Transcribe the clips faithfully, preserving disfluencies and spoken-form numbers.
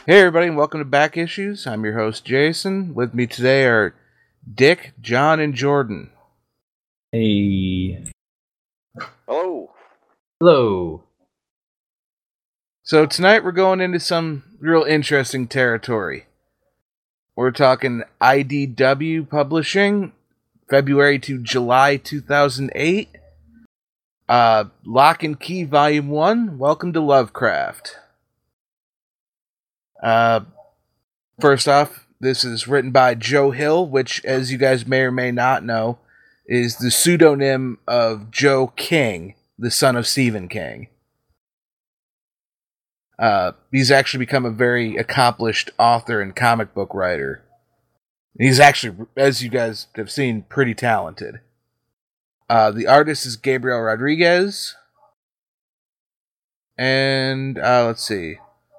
Hey everybody, and welcome to Back Issues. I'm your host Jason. With me today are Dick, John, and Jordan. Hey. Hello. Hello. So tonight we're going into some real interesting territory. We're talking I D W Publishing, February to July two thousand eight. Uh, Lock and Key Volume one, Welcome to Lovecraft. Uh... First off, this is written by Joe Hill, which, as you guys may or may not know, is the pseudonym of Joe King, the son of Stephen King. Uh, he's actually become a very accomplished author and comic book writer. He's actually, as you guys have seen, pretty talented. Uh, the artist is Gabriel Rodriguez. And, uh, let's see.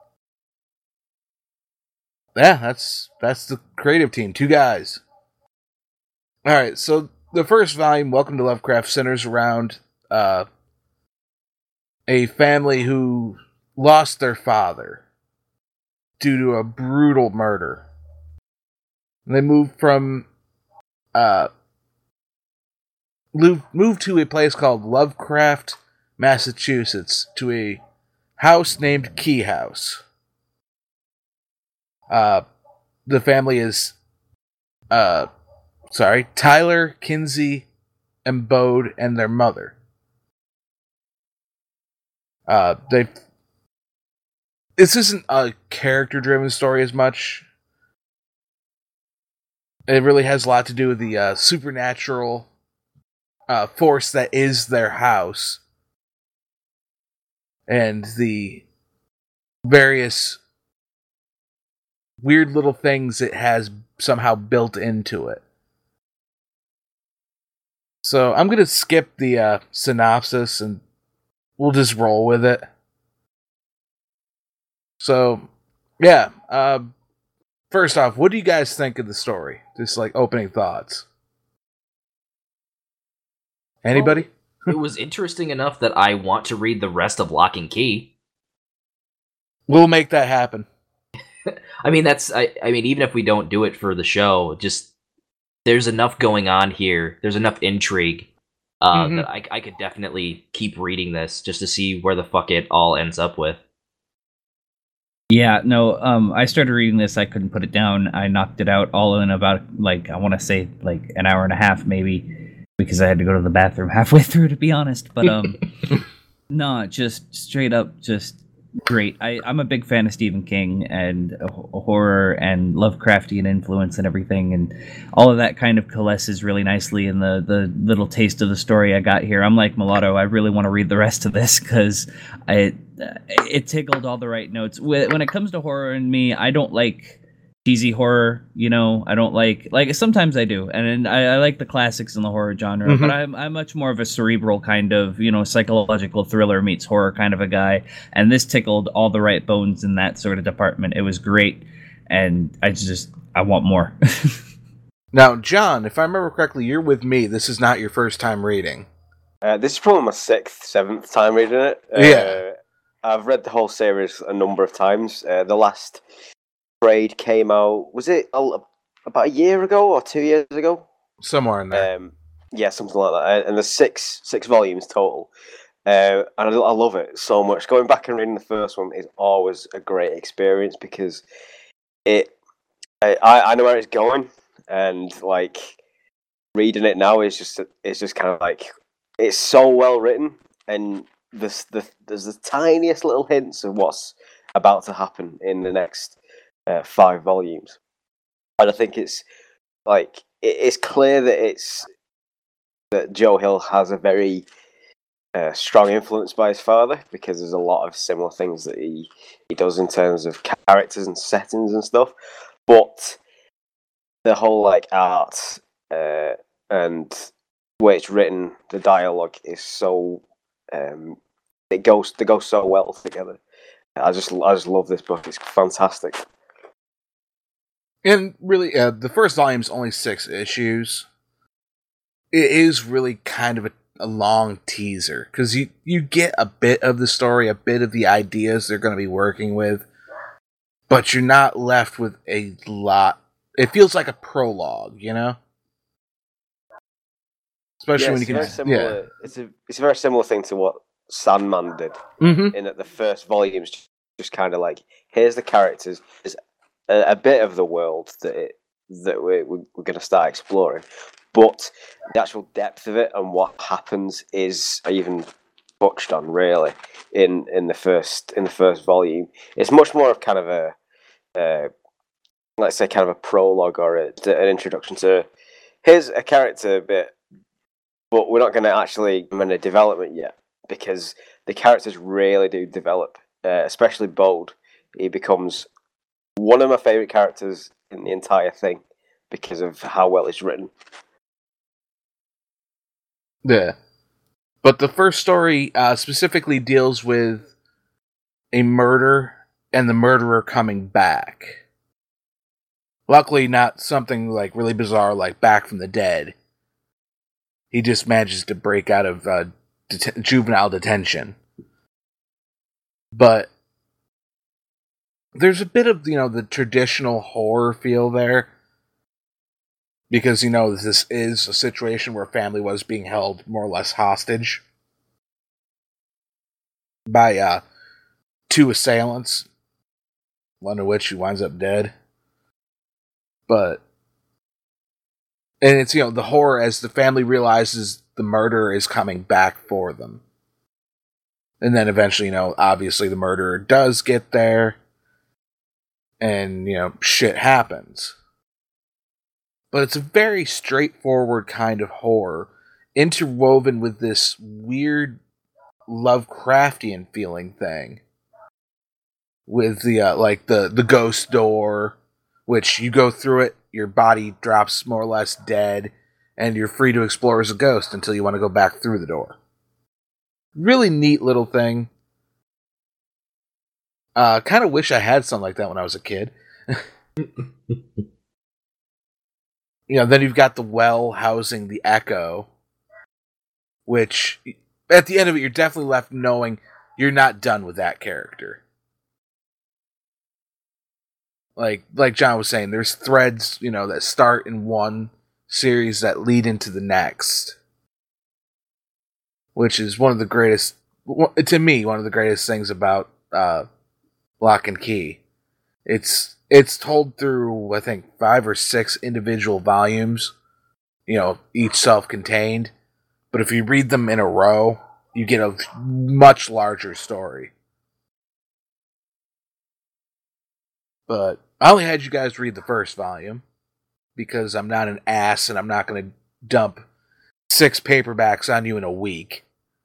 Yeah, that's that's the creative team. Two guys. Alright, so the first volume, Welcome to Lovecraft, centers around uh, a family who lost their father due to a brutal murder. They moved from... Uh, moved to a place called Lovecraft, Massachusetts, to a house named Key House. Uh, the family is, uh, sorry, Tyler, Kinsey, and Bode, and their mother. Uh, they. This isn't a character-driven story as much. It really has a lot to do with the uh, supernatural uh, force that is their house, and the various weird little things it has somehow built into it. So I'm going to skip the uh, synopsis and we'll just roll with it. So, yeah. Uh, first off, what do you guys think of the story? Just like opening thoughts. Anybody? Well, it was interesting enough that I want to read the rest of Lock and Key. We'll make that happen. I mean, that's, I, I mean, even if we don't do it for the show, just, there's enough going on here, there's enough intrigue, uh, mm-hmm. that I, I could definitely keep reading this, just to see where the fuck it all ends up with. Yeah, no, um, I started reading this, I couldn't put it down, I knocked it out all in about, like, I want to say, like, an hour and a half, maybe, because I had to go to the bathroom halfway through, to be honest, but, um, no, just straight up, just great. I, I'm a big fan of Stephen King and uh, horror and Lovecraftian influence and everything, and all of that kind of coalesces really nicely in the, the little taste of the story I got here. I'm like Mulatto, I really want to read the rest of this because it, it tickled all the right notes. When it comes to horror and me, I don't like cheesy horror, you know, I don't like, like, sometimes I do, and I, I like the classics in the horror genre, mm-hmm. but I'm, I'm much more of a cerebral kind of, you know, psychological thriller meets horror kind of a guy, and this tickled all the right bones in that sort of department. It was great, and I just, I want more. Now, John, if I remember correctly, you're with me, this is not your first time reading. Uh, this is probably my sixth, seventh time reading it. Uh, yeah. I've read the whole series a number of times. Uh, the last Braid came out, was it a, about a year ago or two years ago? Somewhere in there. Um, yeah, something like that. And there's six six volumes total. Uh, and I, I love it so much. Going back and reading the first one is always a great experience because it, I, I know where it's going, and like reading it now is just it's just kind of like it's so well written, and there's the there's the tiniest little hints of what's about to happen in the next Uh, five volumes, and I think it's like it, it's clear that it's that Joe Hill has a very uh, strong influence by his father, because there's a lot of similar things that he he does in terms of characters and settings and stuff. But the whole like art uh, and the way it's written, the dialogue is so um, it goes they go so well together. I just I just love this book. It's fantastic. And really, uh, the first volume's only six issues. It is really kind of a, a long teaser, because you, you get a bit of the story, a bit of the ideas they're going to be working with, but you're not left with a lot. It feels like a prologue, you know? Especially yeah, when you can... Very similar, yeah. It's a, it's a very similar thing to what Sandman did, mm-hmm. in that the first volume's just, just kind of like, here's the characters, there's a, a bit of the world that it, that we're, we're going to start exploring, but the actual depth of it and what happens is even touched on really in, in the first in the first volume. It's much more of kind of a uh, let's say kind of a prologue or a, an introduction to here's a character bit, but we're not going to actually give them a development yet because the characters really do develop, uh, especially Bode. He becomes one of my favourite characters in the entire thing because of how well it's written. Yeah. But the first story uh, specifically deals with a murder and the murderer coming back. Luckily, not something like really bizarre like Back from the Dead. He just manages to break out of uh, det- juvenile detention. But there's a bit of, you know, the traditional horror feel there. Because, you know, this is a situation where a family was being held more or less hostage by uh, two assailants, one of which who winds up dead. But, and it's, you know, the horror as the family realizes the murderer is coming back for them. And then eventually, you know, obviously the murderer does get there, and, you know, shit happens. But it's a very straightforward kind of horror, interwoven with this weird Lovecraftian feeling thing. With the, uh, like, the, the ghost door, which you go through it, your body drops more or less dead, and you're free to explore as a ghost until you want to go back through the door. Really neat little thing. Uh, kind of wish I had something like that when I was a kid. You know, then you've got the well housing the Echo, which, at the end of it, you're definitely left knowing you're not done with that character. Like, like John was saying, there's threads, you know, that start in one series that lead into the next. Which is one of the greatest, to me, one of the greatest things about uh, Lock and Key. It's it's told through, I think, five or six individual volumes, you know, each self-contained. But if you read them in a row, you get a much larger story. But I only had you guys read the first volume, because I'm not an ass and I'm not going to dump six paperbacks on you in a week.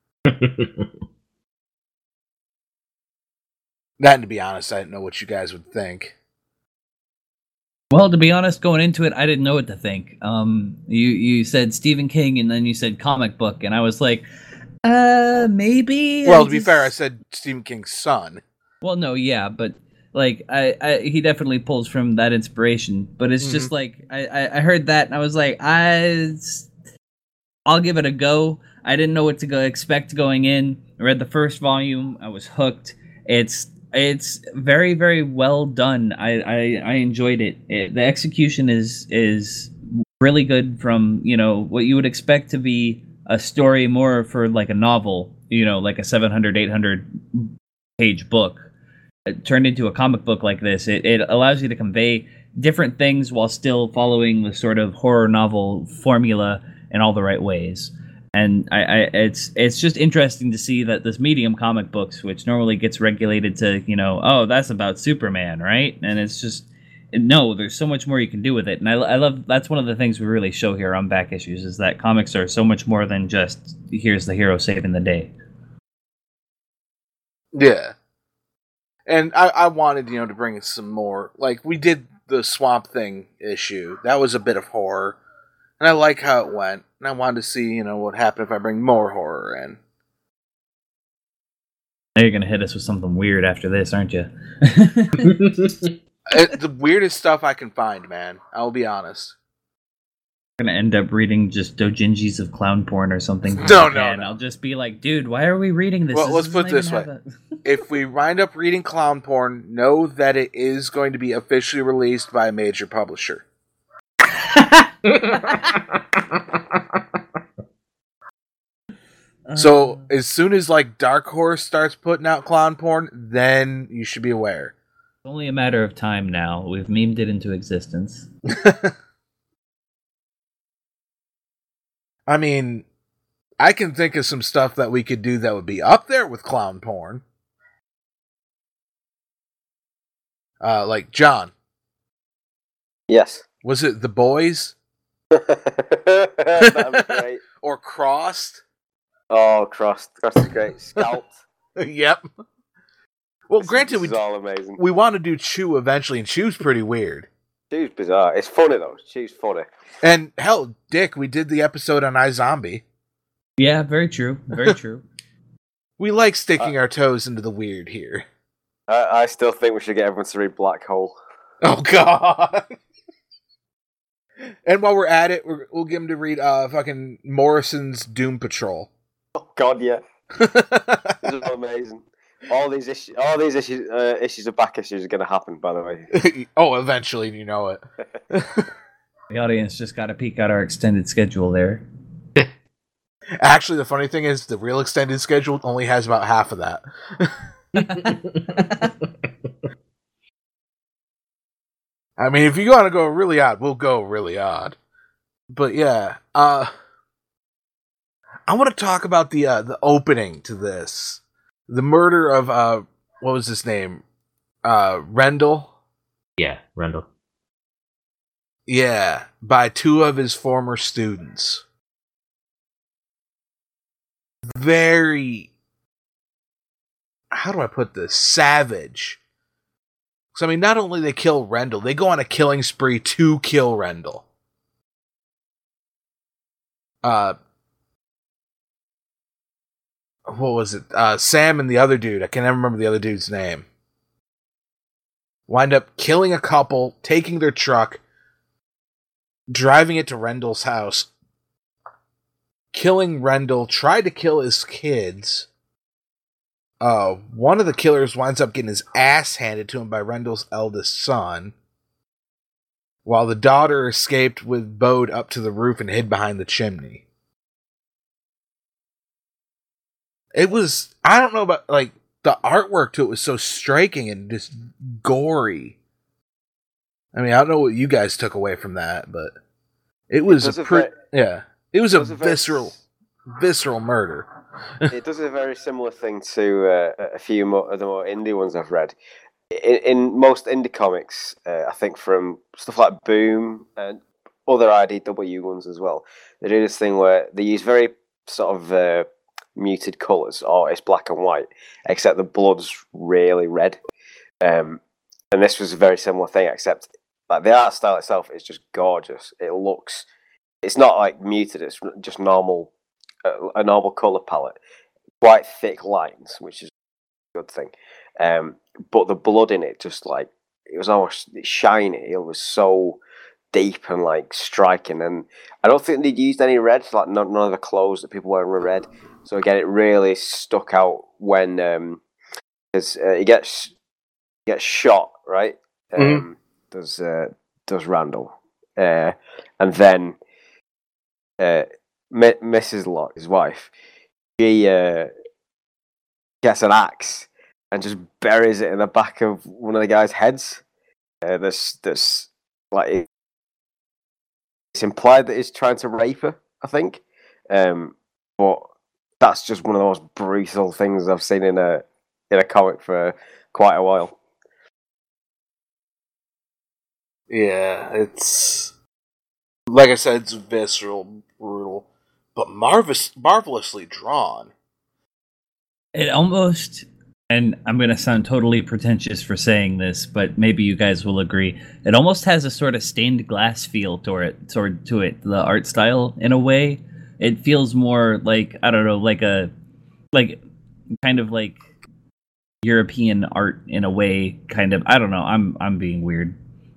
That, to be honest, I didn't know what you guys would think. Well, to be honest, going into it, I didn't know what to think. Um, you you said Stephen King, and then you said comic book, and I was like, uh, maybe. Well, I to be just... fair, I said Stephen King's son. Well, no, yeah, but like, I, I he definitely pulls from that inspiration. But it's mm-hmm. just like I, I heard that, and I was like, I, I'll give it a go. I didn't know what to go expect going in. I read the first volume. I was hooked. It's It's very, very well done. I, I, I enjoyed it. it. The execution is is really good from, you know, what you would expect to be a story more for like a novel, you know, like a seven hundred, eight hundred page book. It turned into a comic book like this. It, it allows you to convey different things while still following the sort of horror novel formula in all the right ways. And I, I, it's it's just interesting to see that this medium, comic books, which normally gets regulated to, you know, oh, that's about Superman, right? And it's just, no, there's so much more you can do with it. And I, I love, that's one of the things we really show here on Back Issues, is that comics are so much more than just, here's the hero saving the day. Yeah. And I, I wanted, you know, to bring some more, like, we did the Swamp Thing issue. That was a bit of horror. And I like how it went. And I wanted to see, you know, what happened if I bring more horror in. Now you're going to hit us with something weird after this, aren't you? it, the weirdest stuff I can find, man. I'll be honest. gonna end up reading just doujinshis of clown porn or something. No, no, and no. I'll just be like, dude, why are we reading this? Well, This let's doesn't put it this even way. have a- If we wind up reading clown porn, know that it is going to be officially released by a major publisher. So Uh, as soon as like Dark Horse starts putting out clown porn, then you should be aware. it's only a matter of time now. We've memed it into existence. I mean, I can think of some stuff that we could do that would be up there with clown porn. Uh, like John, Yes. was it The Boys That'd be great. or Crossed? Oh, Cross. Cross is great. Scalped. Yep. Well, This- granted, this we is all amazing. we want to do Chew eventually, and Chew's pretty weird. Chew's bizarre. It's funny though. Chew's funny. And hell, Dick, we did the episode on iZombie. Yeah, very true. Very true. We like sticking our toes into the weird here. I, I still think we should get everyone to read Black Hole. Oh God! And while we're at it, we're, we'll give him to read uh fucking Morrison's Doom Patrol. Oh God, yeah. This is amazing. All these issues, all these issues, uh, issues of back issues are going to happen. By the way. Oh, eventually, you know it. The audience just got to peek out our extended schedule there. Actually, the funny thing is, the real extended schedule only has about half of that. I mean, if you want to go really odd, we'll go really odd. But yeah, uh, I want to talk about the uh, the opening to this, the murder of uh, what was his name, uh, Rendell. Yeah, Rendell. Yeah, by two of his former students. Very, how do I put this? Savage. So I mean, not only they kill Rendell, they go on a killing spree to kill Rendell. Uh, what was it? Uh, Sam and the other dude. I can never remember the other dude's name. Wind up killing a couple, taking their truck, driving it to Rendell's house, killing Rendell, tried to kill his kids. Uh, one of the killers winds up getting his ass handed to him by Rendell's eldest son, while the daughter escaped with Bode up to the roof and hid behind the chimney. It was, I don't know about, like, the artwork to it was so striking and just gory. I mean, I don't know what you guys took away from that, but it was, It was a a pre- very- yeah, it was a, it was a very- visceral, visceral murder. It does a very similar thing to uh, a few more, of the more indie ones I've read. In, in most indie comics, uh, I think from stuff like Boom and other I D W ones as well, they do this thing where they use very sort of uh, muted colours, or it's black and white, except the blood's really red. Um, and this was a very similar thing, except like the art style itself is just gorgeous. It looks, it's not like muted; it's just normal. A normal color palette, quite thick lines, which is a good thing. Um, but the blood in it, just like it was almost shiny. It was so deep and like striking. And I don't think they'd used any red. Like none, none of the clothes that people wearing were red. So again, it really stuck out when um, cause, uh, he gets he gets shot, right? Um, Mm-hmm. Does uh, does Randall, uh, and then. Uh, Missus Locke, his wife, she uh, gets an axe and just buries it in the back of one of the guy's heads. Uh, that's that's like it's implied that he's trying to rape her, I think. Um, but that's just one of the most brutal things I've seen in a in a comic for quite a while. Yeah, it's like I said, it's visceral, brutal, but marvelous, marvelously drawn. It almost, and I'm going to sound totally pretentious for saying this, but maybe you guys will agree. It almost has a sort of stained glass feel to it, toward to it, the art style in a way. It feels more like, I don't know, like a, like, kind of like European art in a way, kind of. I don't know. I'm I'm being weird,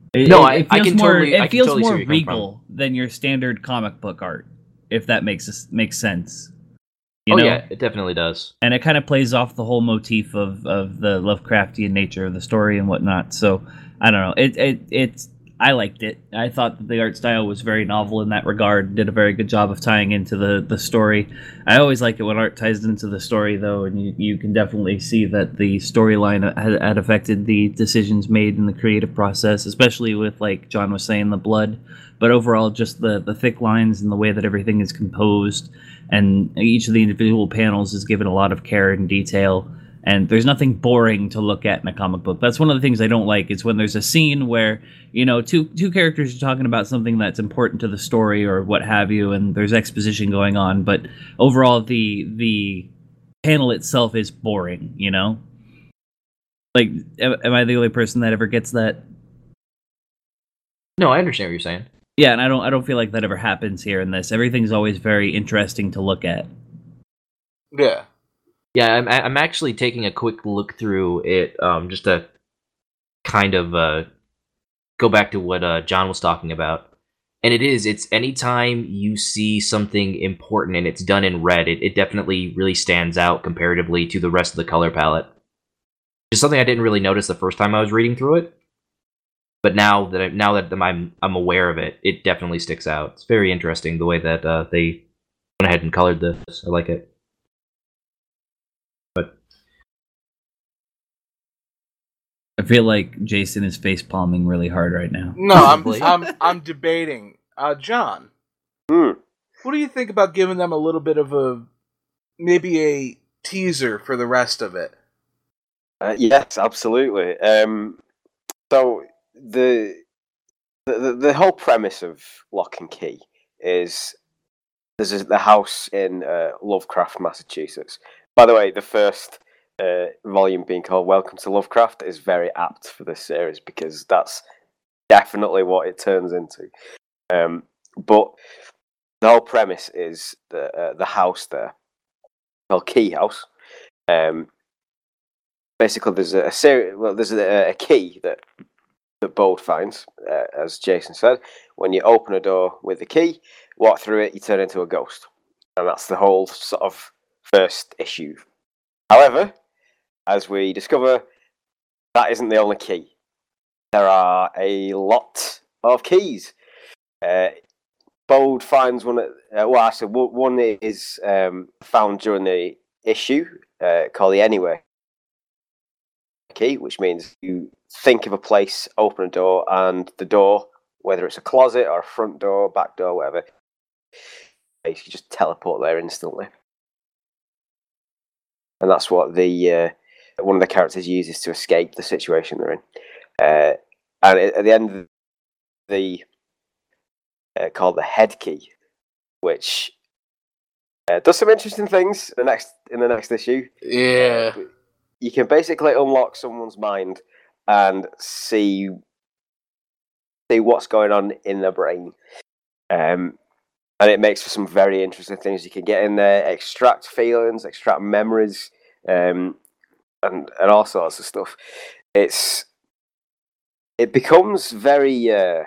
It, No, it, I- it I feels can more, totally- it I can feels totally see more where you're coming from. regal than your standard comic book art, if that makes makes sense. You oh know? yeah, it definitely does. And it kind of plays off the whole motif of, of the Lovecraftian nature of the story and whatnot. So I don't know. It it it's I liked it. I thought that the art style was very novel in that regard. Did a very good job of tying into the, the story. I always like it when art ties into the story, though, and you, you can definitely see that the storyline had, had affected the decisions made in the creative process, especially with, like John was saying, the blood. But overall, just the, the thick lines and the way that everything is composed, and each of the individual panels is given a lot of care and detail. And there's nothing boring to look at in a comic book. That's one of the things I don't like. Is when there's a scene where, you know, two two characters are talking about something that's important to the story or what have you, and there's exposition going on, but overall the the panel itself is boring. You know, like, am, am I the only person that ever gets that? No, I understand what you're saying. Yeah, and I don't I don't feel like that ever happens here in this. Everything's always very interesting to look at. Yeah. Yeah, I'm I'm actually taking a quick look through it, um, just to kind of uh, go back to what uh, John was talking about. And it is, it's anytime you see something important and it's done in red, it, it definitely really stands out comparatively to the rest of the color palette. Just something I didn't really notice the first time I was reading through it. But now that I, now that I'm I'm aware of it, it definitely sticks out. It's very interesting the way that uh, they went ahead and colored this. I like it. But I feel like Jason is face palming really hard right now. No, I'm Probably. I'm I'm debating. Uh, John, Hmm. what do you think about giving them a little bit of a maybe a teaser for the rest of it? Uh, yes, absolutely. Um, so the, the the whole premise of Lock and Key is there's a, the house in uh, Lovecraft, Massachusetts. By the way, the first uh, volume being called Welcome to Lovecraft is very apt for this series because that's definitely what it turns into. Um, but the whole premise is the uh, the house there, called Key House. Um, basically, there's a, a series. Well, there's a, a key that that Bode finds, uh, as Jason said. When you open a door with the key, walk through it, you turn into a ghost, and that's the whole sort of first issue. However, as we discover, that isn't the only key. There are a lot of keys. Uh, Bode finds one. Uh, well, actually, one is um, found during the issue uh, called the Anywhere key, which means you think of a place, open a door, and the door, whether it's a closet or a front door, back door, whatever, you can just teleport there instantly. And that's what the uh, one of the characters uses to escape the situation they're in. Uh, and at the end of the uh, called the head key, which uh, does some interesting things. The next in the next issue, Yeah. uh, you can basically unlock someone's mind and see see what's going on in their brain, um, and it makes for some very interesting things. You can get in there, extract feelings, extract memories, um, and and all sorts of stuff. It's it becomes very. Uh,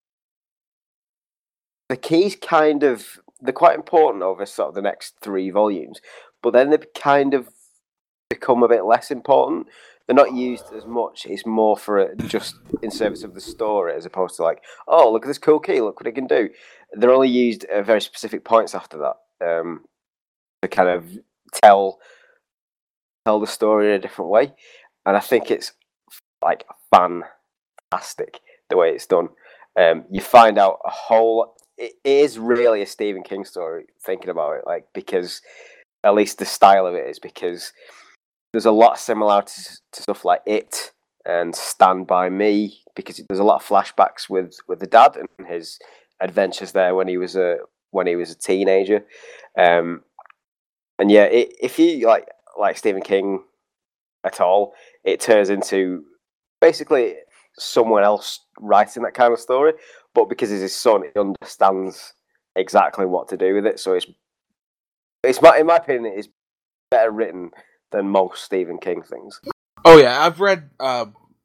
the keys kind of they're quite important over sort of the next three volumes, but then they kind of become a bit less important. They're not used as much. It's more for a, just in service of the story, as opposed to like, oh, look at this cool key, look what it can do. They're only used at very specific points after that um, to kind of tell tell the story in a different way. And I think it's like fantastic the way it's done. Um, you find out a whole. It is really a Stephen King story. Thinking about it, like because at least the style of it is because. There's a lot of similarities to stuff like It and Stand By Me because there's a lot of flashbacks with, with the dad and his adventures there when he was a when he was a teenager, um, and yeah, it, if you like like Stephen King at all, it turns into basically someone else writing that kind of story, but because he's his son, he understands exactly what to do with it. So it's it's my in my opinion, it's better written than most Stephen King things. Oh yeah, I've read uh,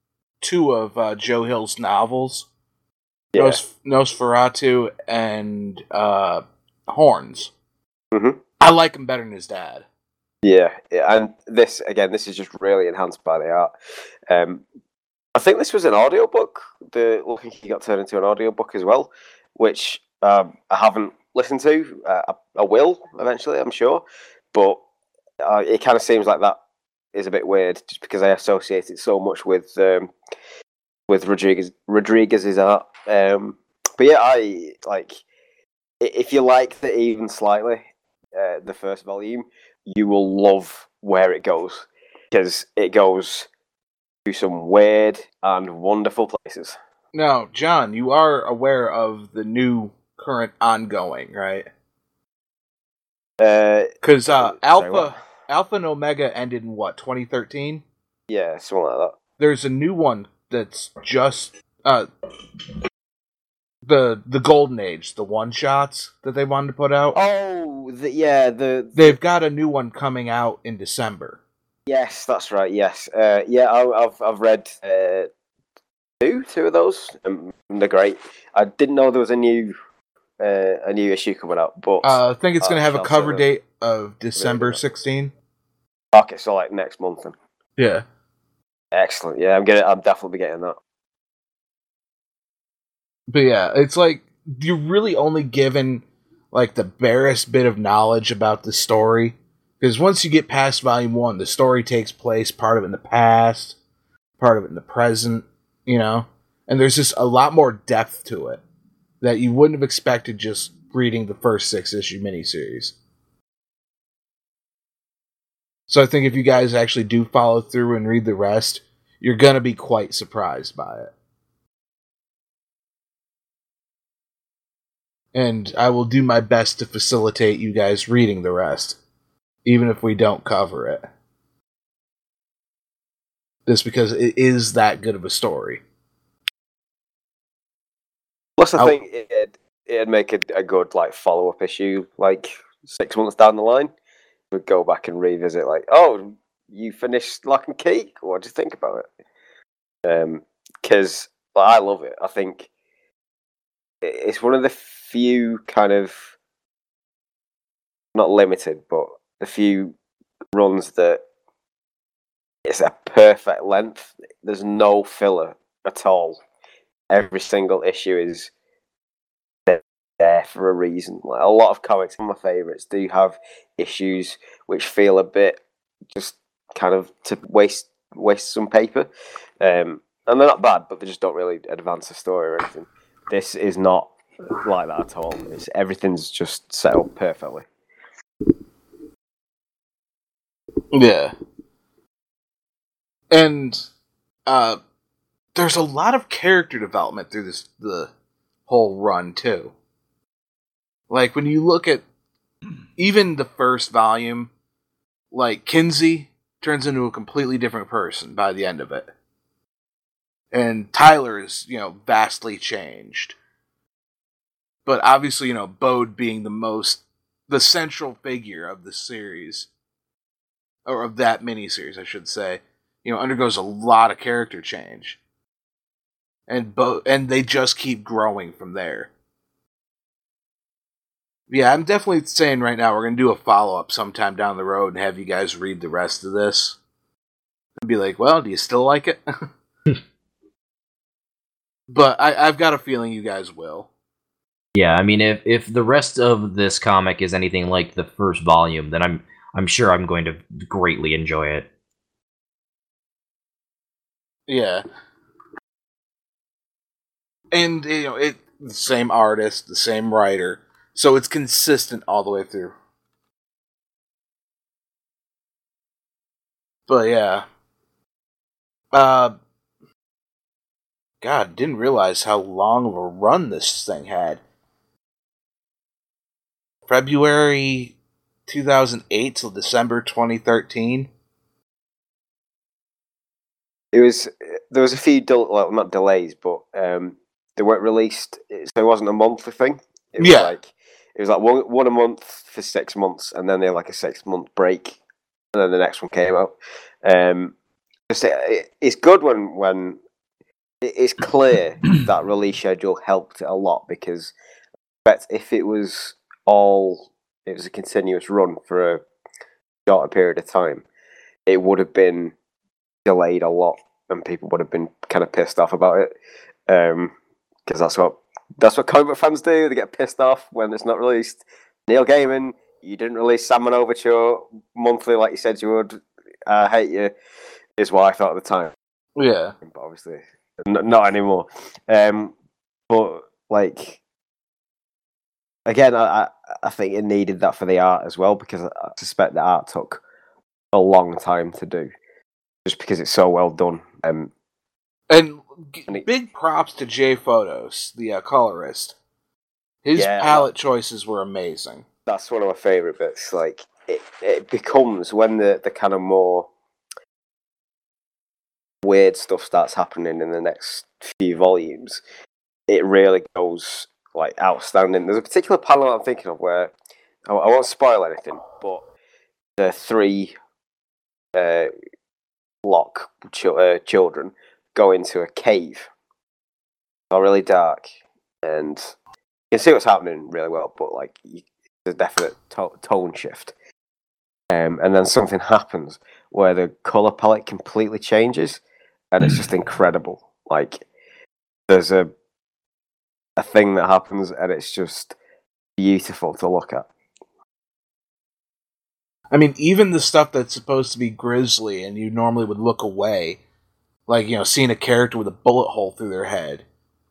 two of uh, Joe Hill's novels, Yeah. Nos- Nosferatu and uh, Horns. Mm-hmm. I like him better than his dad. Yeah, yeah, and this again, this is just really enhanced by the art. Um, I think this was an audiobook. The Looking Key got turned into an audiobook as well, which um, I haven't listened to. Uh, I, I will eventually, I'm sure, but uh, it kind of seems like that is a bit weird, just because I associate it so much with um, with Rodriguez Rodriguez's art. Um, but yeah, I like i- if you like the even slightly uh, the first volume, you will love where it goes, because it goes to some weird and wonderful places. Now, John, you are aware of the new current ongoing, right? Uh, Because uh, sorry, Alpha what? Alpha and Omega ended in what, twenty thirteen? Yeah, something like that. There's a new one that's just uh, the the Golden Age, the one shots that they wanted to put out. Oh, the, yeah, the They've got a new one coming out in December. yes, that's right. Yes, uh, yeah, I, I've I've read uh, two two of those. Um, they're great. I didn't know there was a new uh, a new issue coming out, but Uh, I think it's going to I have a shall cover certainly- date of December Really good. sixteenth. okay, so like next month then. Yeah. Excellent. Yeah, I'm getting. I'm definitely getting that. But yeah, it's like you're really only given like the barest bit of knowledge about the story. Because once you get past volume one, the story takes place part of it in the past, part of it in the present, you know? And there's just a lot more depth to it that you wouldn't have expected just reading the first six issue miniseries. So I think if you guys actually do follow through and read the rest, you're going to be quite surprised by it. And I will do my best to facilitate you guys reading the rest, even if we don't cover it. Just because it is that good of a story. Plus, I I'll- think it'd, it'd make a, a good like follow up issue, like six months down the line. We'd go back and revisit, like, oh, you finished Lock and Key. What do you think about it? Um, because like, I love it. I think it- it's one of the few kind of not limited, but the few runs that it's a perfect length. There's no filler at all. Every single issue is there for a reason. Like a lot of comics, some of my favourites, do have issues which feel a bit just kind of to waste waste some paper, um, and they're not bad, but they just don't really advance the story or anything. This is not like that at all. It's everything's just set up perfectly. Yeah. And uh, there's a lot of character development through this the whole run too. Like when you look at even the first volume, like Kinsey turns into a completely different person by the end of it. And Tyler is, you know, vastly changed. But obviously, you know, Bode being the most the central figure of the series, or of that miniseries, I should say, you know, undergoes a lot of character change. And Bo- and they just keep growing from there. Yeah, I'm definitely saying right now we're going to do a follow-up sometime down the road and have you guys read the rest of this. And be like, well, do you still like it? But I, I've got a feeling you guys will. Yeah, I mean, if if the rest of this comic is anything like the first volume, then I'm I'm sure I'm going to greatly enjoy it. Yeah. And, you know, it the same artist, the same writer, so it's consistent all the way through. But yeah. Uh, God, didn't realize how long of a run this thing had. February two thousand eight till December twenty thirteen. It was there was a few del- well not delays, but um, they weren't released, so it wasn't a monthly thing. It was Yeah. like it was like one one a month for six months, and then they had like a six month break, and then the next one came out. Um, it's, it's good when when it's clear that release schedule helped it a lot because but if it was all it was a continuous run for a shorter period of time, it would have been delayed a lot and people would have been kind of pissed off about it. Um, because that's what that's what comic book fans do. They get pissed off when it's not released. Neil Gaiman, you didn't release Sandman Overture monthly like you said you would. I hate you. Is what I thought at the time. Yeah, but obviously n- not anymore. Um, but like again, I, I I think it needed that for the art as well because I suspect the art took a long time to do, just because it's so well done. Um, and g- and it, big props to Jay Photos, the uh, colorist. His Yeah, palette that- choices were amazing. that's one of my favorite bits. Like it, it becomes when the the kind of more weird stuff starts happening in the next few volumes. It really goes like outstanding. There's a particular panel I'm thinking of where I, I won't spoil anything, but the three uh, Locke ch- uh, children go into a cave. It's all really dark, and you can see what's happening really well. But like, you, there's a definite to- tone shift, um, and then something happens where the color palette completely changes, and it's just incredible. Like, there's a a thing that happens, and it's just beautiful to look at. I mean, even the stuff that's supposed to be grisly and you normally would look away, like, you know, seeing a character with a bullet hole through their head,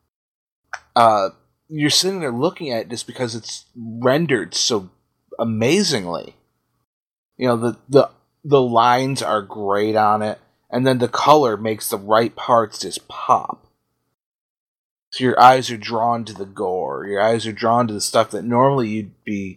uh, you're sitting there looking at it just because it's rendered so amazingly. You know, the, the, the lines are great on it, and then the color makes the right parts just pop. So your eyes are drawn to the gore, your eyes are drawn to the stuff that normally you'd be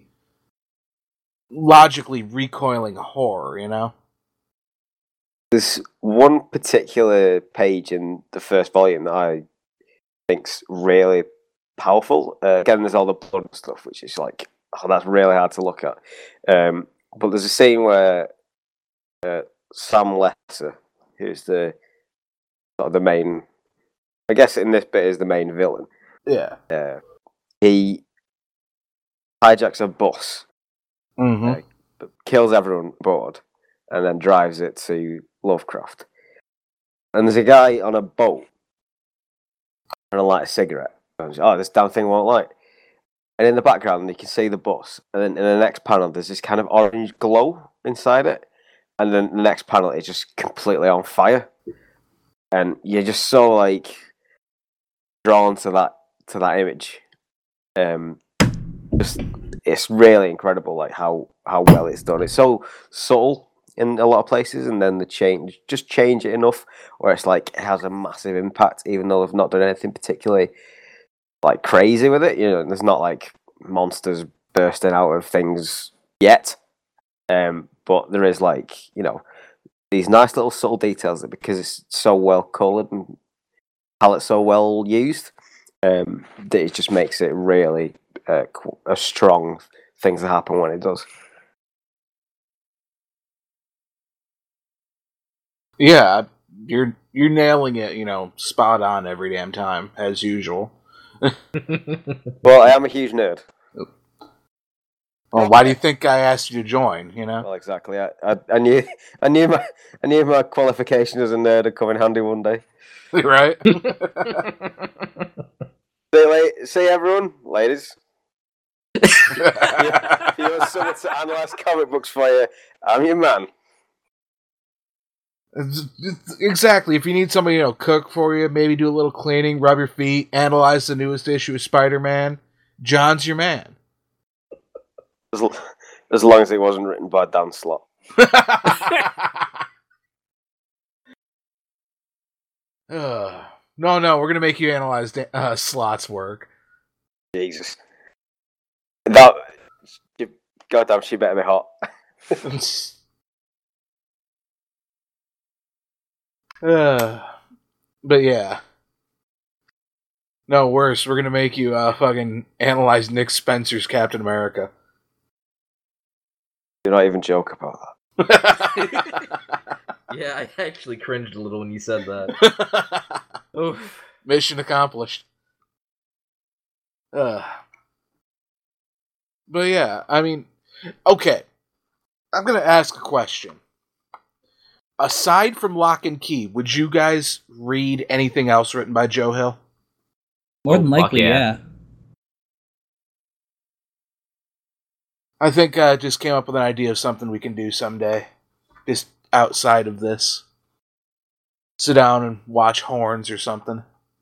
logically recoiling horror, you know? There's one particular page in the first volume that I think's really powerful. Uh, again, there's all the blood stuff, which is like, oh, that's really hard to look at. Um, but there's a scene where uh, Sam Lesser, who's the sort of the main, I guess in this bit is the main villain. Yeah. Uh, he hijacks a bus, Mm-hmm. uh, kills everyone aboard, and then drives it to Lovecraft. And there's a guy on a boat trying to light a cigarette. And he's, oh, this damn thing won't light. And in the background, you can see the bus. And then in the next panel, there's this kind of orange glow inside it. And then the next panel is just completely on fire. And you're just so, like, drawn to that to that image. Um, just it's really incredible, like how, how well it's done. It's so subtle in a lot of places, and then the change just change it enough where it's like it has a massive impact, even though they've not done anything particularly like crazy with it. You know, there's not like monsters bursting out of things yet, um, but there is like you know these nice little subtle details that because it's so well coloured and palette so well used, um, that it just makes it really uh, a strong thing to happen when it does. Yeah, you're you're nailing it, you know, spot on every damn time, as usual. Well, I am a huge nerd. Well, why do you think I asked you to join, you know? Well, exactly. I, I, I knew I knew my I knew my qualification as a nerd would come in handy one day. Right? See, la- see everyone, ladies. If you want someone to analyse comic books for you, I'm your man. It's- it's- exactly. If you need somebody, you know, cook for you, maybe do a little cleaning, rub your feet, analyze the newest issue of Spider-Man, John's your man. As, l- as long as it wasn't written by Dan Slott. uh, no, no, we're gonna make you analyze da- uh, Slot's work. Jesus. That, she, goddamn, she better be hot. uh, but yeah. No, worse. We're gonna make you uh, fucking analyze Nick Spencer's Captain America. Do not even joke about that. Yeah, I actually cringed a little when you said that. Oof. mission accomplished. Uh, but yeah, I mean, okay. I'm going to ask a question. Aside from Lock and Key, would you guys read anything else written by Joe Hill? More than Oh, fuck likely, yeah. yeah. I think I just came up with an idea of something we can do someday. Just outside of this. Sit down and watch Horns or something.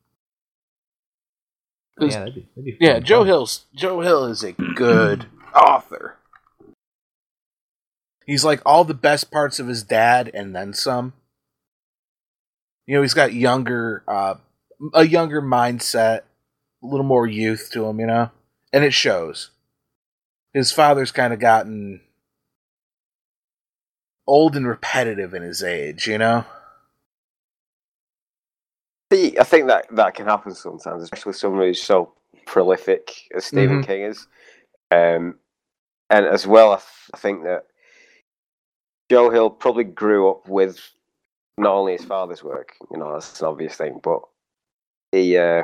Yeah, that'd be, that'd be Yeah, fun. Joe Hill's Joe Hill is a good author. He's like all the best parts of his dad and then some. You know, he's got younger, uh, a younger mindset, a little more youth to him, you know, and it shows. His father's kind of gotten old and repetitive in his age, you know. See, I think that that can happen sometimes, especially with someone who's so prolific as Stephen Mhm. King is. Um, and as well, I, th- I think that Joe Hill probably grew up with not only his father's work, you know, that's an obvious thing, but he uh,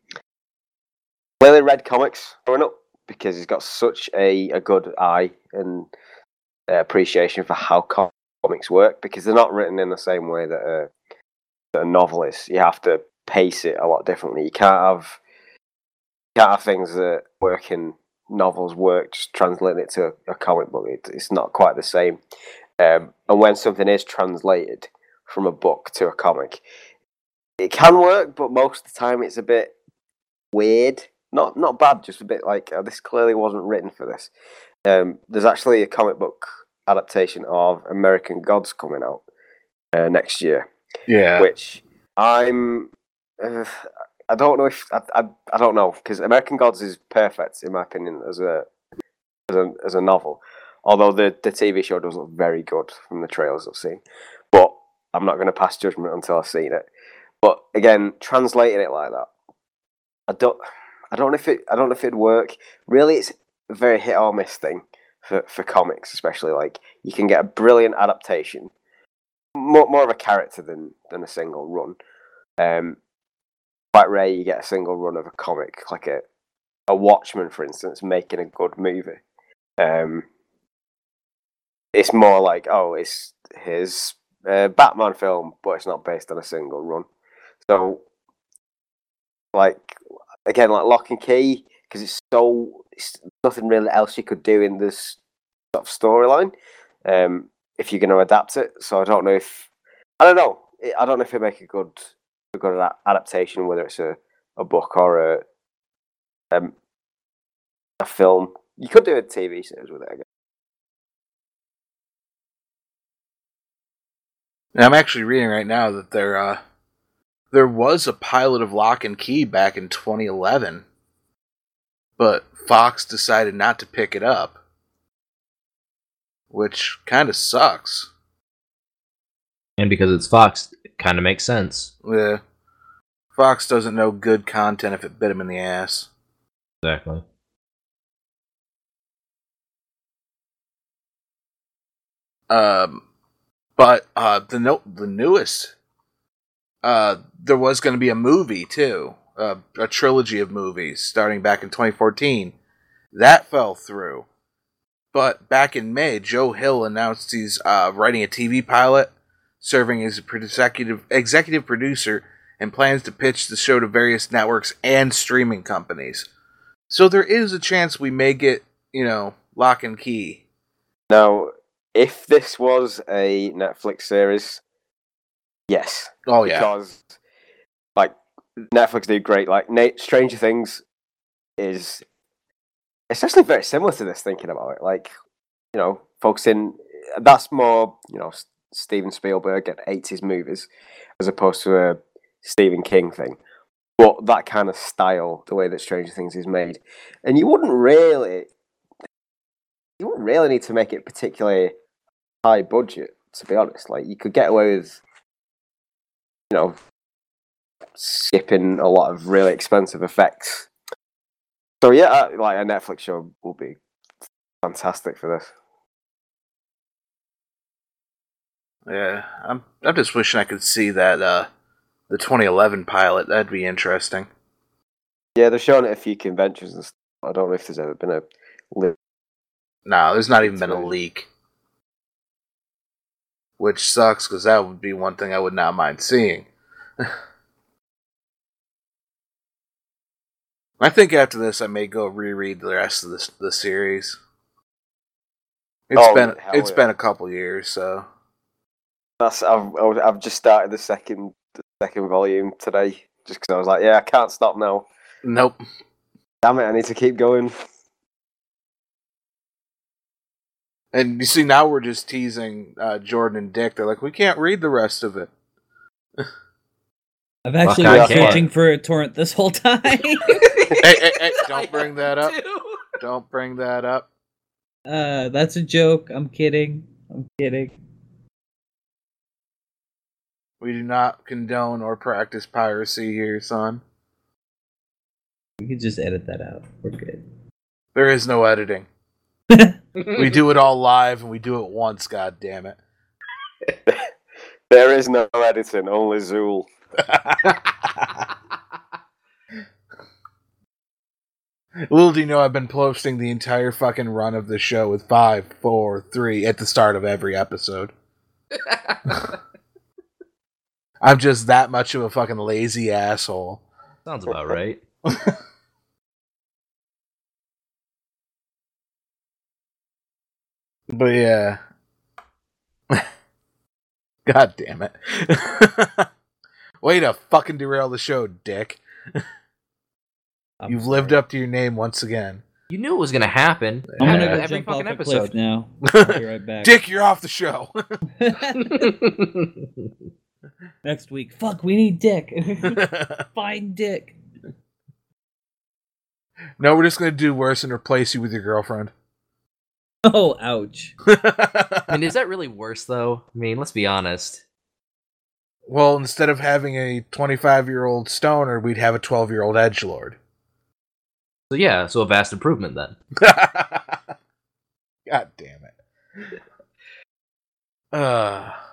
clearly read comics growing up because he's got such a, a good eye and uh, appreciation for how com- comics work, because they're not written in the same way that a, that a novel is. You have to pace it a lot differently. You can't have you can't have things that work in novels work just translating it to a comic book. It, it's not quite the same. Um, and when something is translated from a book to a comic, it can work, but most of the time it's a bit weird. Not not bad, just a bit like, oh, this clearly wasn't written for this. Um, there's actually a comic book adaptation of American Gods coming out uh, next year, Yeah. which I'm. Uh, I don't know if I. I, I don't know, because American Gods is perfect in my opinion as a as a as a novel. Although the the T V show does look very good from the trailers I've seen, but I'm not going to pass judgment until I've seen it. But again, translating it like that, I don't. I don't know if it. I don't know if it'd work. Really, it's a very hit or miss thing for, for comics, especially. Like, you can get a brilliant adaptation, more more of a character than than a single run. Um, quite rare you get a single run of a comic, like a a Watchmen, for instance, making a good movie. Um, it's more like, oh, it's his uh, Batman film, but it's not based on a single run. So, like, again, like Lock and Key, because it's so it's nothing really else you could do in this sort of storyline. Um, if you're going to adapt it, so I don't know if I don't know. I don't know if it make a good a good ad- adaptation, whether it's a, a book or a um, a film. You could do a T V series with it, I guess. And I'm actually reading right now that there uh, there was a pilot of Lock and Key back in twenty eleven, but Fox decided not to pick it up, which kind of sucks. And because it's Fox, it kind of makes sense. Yeah. Fox doesn't know good content if it bit him in the ass. Exactly. Um, but uh, the no- the newest, uh, there was going to be a movie too, uh, a trilogy of movies starting back in twenty fourteen. That fell through. But back in May, Joe Hill announced he's uh, writing a T V pilot, serving as a executive executive producer, and plans to pitch the show to various networks and streaming companies. So there is a chance we may get, you know, Lock and Key. Now, if this was a Netflix series, yes. Oh yeah, Because, like, Netflix do great. Like, Nate, Stranger Things is it's actually very similar to this, thinking about it. Like, you know, focusing, that's more, you know, S- Steven Spielberg and eighties movies as opposed to a Stephen King thing. But that kind of style, the way that Stranger Things is made. And you wouldn't really, you wouldn't really need to make it particularly high budget, to be honest. Like, you could get away with, you know, skipping a lot of really expensive effects. So yeah, uh, like a Netflix show will be fantastic for this. yeah. I'm I'm just wishing I could see that uh, the twenty eleven pilot. That'd be interesting. Yeah, they're showing it at a few conventions and stuff. I don't know if there's ever been a li- No, there's not even been a leak. Which sucks, because that would be one thing I would not mind seeing. I think after this, I may go reread the rest of the the series. It's Oh, been hell it's yeah. been a couple years, so That's I've I've just started the second the second volume today, just because I was like, yeah, I can't stop now. nope. Damn it, I need to keep going. And you see, now we're just teasing uh, Jordan and Dick. They're like, we can't read the rest of it. I've actually Fuck, I been can't. searching for a torrent this whole time. hey, hey, hey! I Don't bring that have up. to. Don't bring that up. uh, that's a joke. I'm kidding. I'm kidding. We do not condone or practice piracy here, son. We could just edit that out. We're good. There is no editing. We do it all live, and we do it once. God damn it! There is no editing, only Zool. Little do you know, I've been posting the entire fucking run of the show with five, four, three at the start of every episode. I'm just that much of a fucking lazy asshole. Sounds about right. But yeah. God damn it. Way to fucking derail the show, dick. I'm You've sorry. lived up to your name once again. You knew it was gonna happen. I'm gonna Yeah. go Every jump off fucking a episode. cliff now. I'll be right back. Dick, you're off the show. Next week. Fuck, we need Dick. Find Dick. No, we're just gonna do worse and replace you with your girlfriend. Oh, ouch. I mean, is that really worse though? I mean, let's be honest. Well, instead of having a twenty-five-year-old stoner, we'd have a twelve-year-old edgelord. So yeah, so a vast improvement then. God damn it. Uh,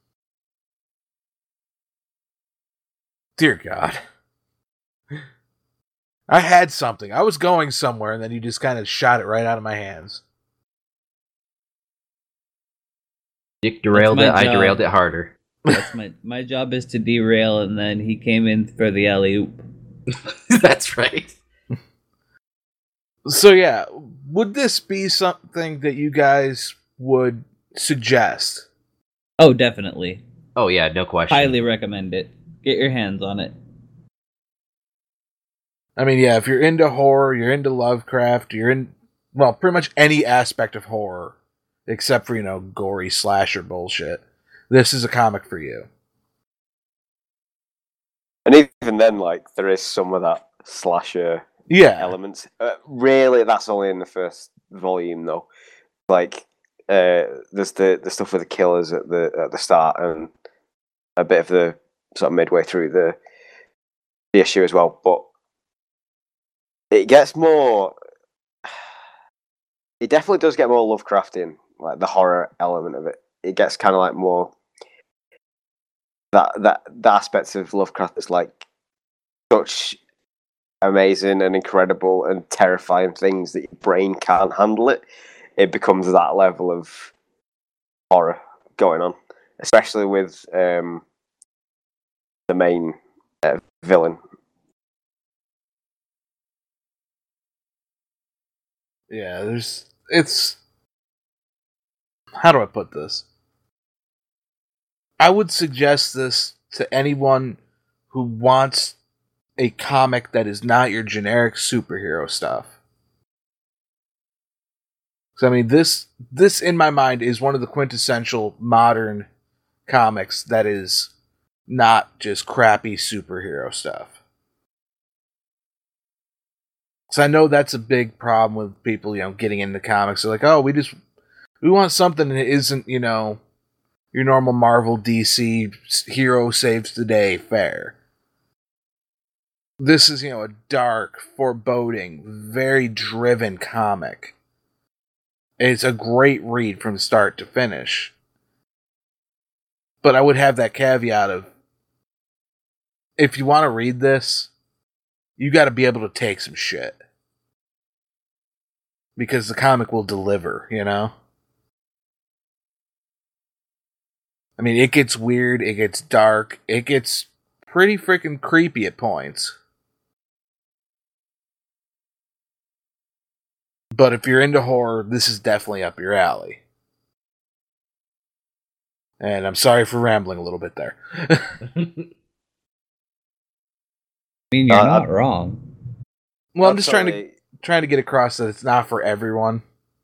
dear God. I had something. I was going somewhere, and then you just kind of shot it right out of my hands. Dick derailed it. That's my I job. derailed it harder. That's my my job is to derail, and then he came in for the alley oop. That's right. So yeah, would this be something that you guys would suggest? Oh, definitely. Oh yeah, no question. Highly recommend it. Get your hands on it. I mean, yeah, if you're into horror, you're into Lovecraft, you're in, well, pretty much any aspect of horror, except for, you know, gory slasher bullshit, this is a comic for you. And even then, like, there is some of that slasher Yeah. elements. Uh, really, that's only in the first volume, though. Like, uh, there's the, the stuff with the killers at the at the start, and a bit of the sort of midway through the the issue as well. But it gets more. It definitely does get more Lovecraftian, like the horror element of it. It gets kind of like more that that the aspects of Lovecraft that's like such amazing and incredible and terrifying things that your brain can't handle it. It becomes that level of horror going on, especially with um, the main uh, villain. Yeah, there's, it's, how do I put this? I would suggest this to anyone who wants a comic that is not your generic superhero stuff. So, I mean, this, this in my mind is one of the quintessential modern comics that is not just crappy superhero stuff. So I know that's a big problem with people, you know, getting into comics. They're like, oh, we just, we want something that isn't, you know, your normal Marvel D C hero saves the day fare. This is, you know, a dark, foreboding, very driven comic. It's a great read from start to finish. But I would have that caveat of, if you want to read this, you got to be able to take some shit. Because the comic will deliver, you know? I mean, it gets weird, it gets dark, it gets pretty freaking creepy at points. But if you're into horror, this is definitely up your alley. And I'm sorry for rambling a little bit there. I mean, you're Uh, not I- wrong. Well, I'm just trying to Absolutely. trying to get across that it's not for everyone.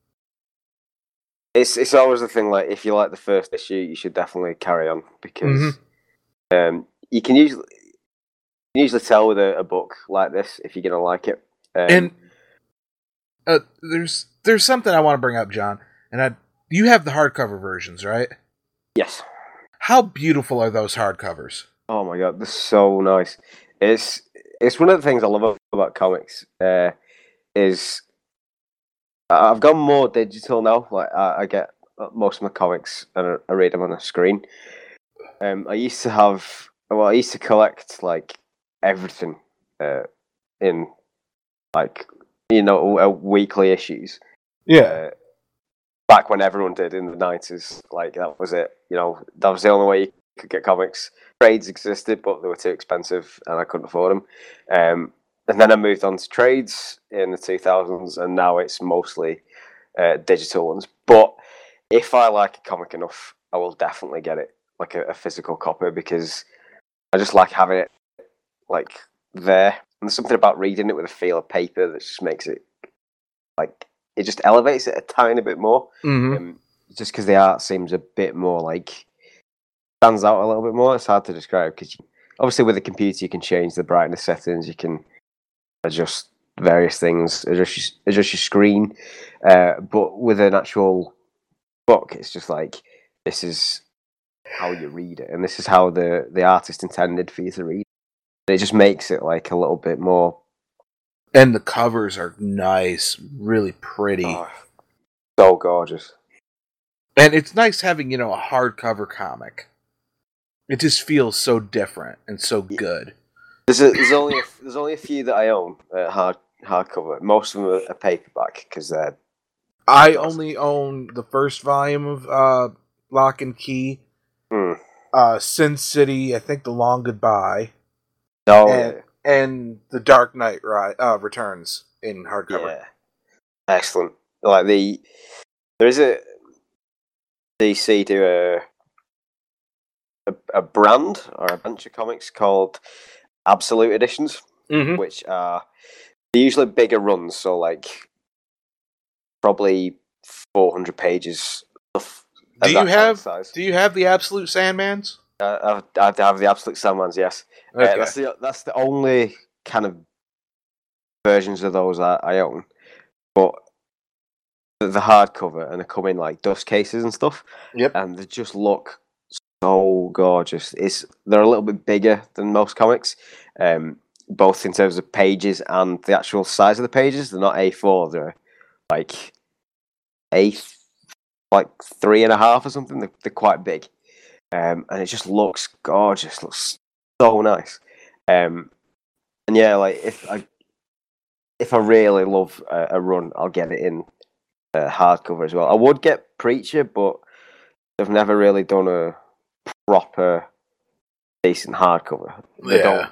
It's it's always the thing. Like, if you like the first issue, you should definitely carry on because um, you can usually you can usually tell with a, a book like this if you're gonna like it. Um, And uh, there's there's something I want to bring up, John. And I you have the hardcover versions, right? yes, How beautiful are those hardcovers? oh my god, they're so nice. It's it's one of the things I love about comics. Uh, is I- I've gone more digital now. Like I, I get most of my comics and I, I read them on a screen. Um, I used to have well, I used to collect like everything uh, in like you know uh, weekly issues. Uh, back when everyone did in the nineties, like that was it. You know, that was the only way you could get comics. Trades existed, but they were too expensive, and I couldn't afford them. Um, and then I moved on to trades in the two thousands, and now it's mostly uh, digital ones. But if I like a comic enough, I will definitely get it, like a, a physical copy, because I just like having it like there. And there's something about reading it with a feel of paper that just makes it like it just elevates it a tiny bit more. Mm-hmm. Um, just because the art seems a bit more like stands out a little bit more. It's hard to describe because obviously with a computer you can change the brightness settings, you can adjust various things, adjust your, adjust your screen. Uh, but with an actual book, it's just like this is how you read it, and this is how the the artist intended for you to read. It just makes it like a little bit more. And the covers are nice, really pretty. Oh, so gorgeous. And it's nice having, you know, a hardcover comic. It just feels so different and so good. There's a, there's only a, there's only a few that I own uh, hard hardcover. Most of them are, are paperback because they're. I only own the first volume of uh, Lock and Key, Mm. uh, Sin City, I think The Long Goodbye, Oh and, and The Dark Knight Ri- uh, Returns in yeah. hardcover. yeah, excellent. Like the there is a D C do a, a a brand or a bunch of comics called Absolute Editions, Mm-hmm. which are they're usually bigger runs, so like probably four hundred pages. Of, Do of you that kind of have size. Do you have the Absolute Sandmans? Uh, I have, I have the Absolute Sandmans, yes. Uh, Okay. that's the that's the only kind of versions of those I, I own. But the, the hardcover and they come in like dust cases and stuff, Yep. and they just look so gorgeous. It's they're a little bit bigger than most comics, um, both in terms of pages and the actual size of the pages. They're not A four. They're like A, like three and a half or something. They're, they're quite big. Um, and it just looks gorgeous, looks so nice. Um, and yeah, like if I if I really love a, a run, I'll get it in uh, hardcover as well. I would get Preacher, but they've never really done a proper decent hardcover. They Yeah. don't.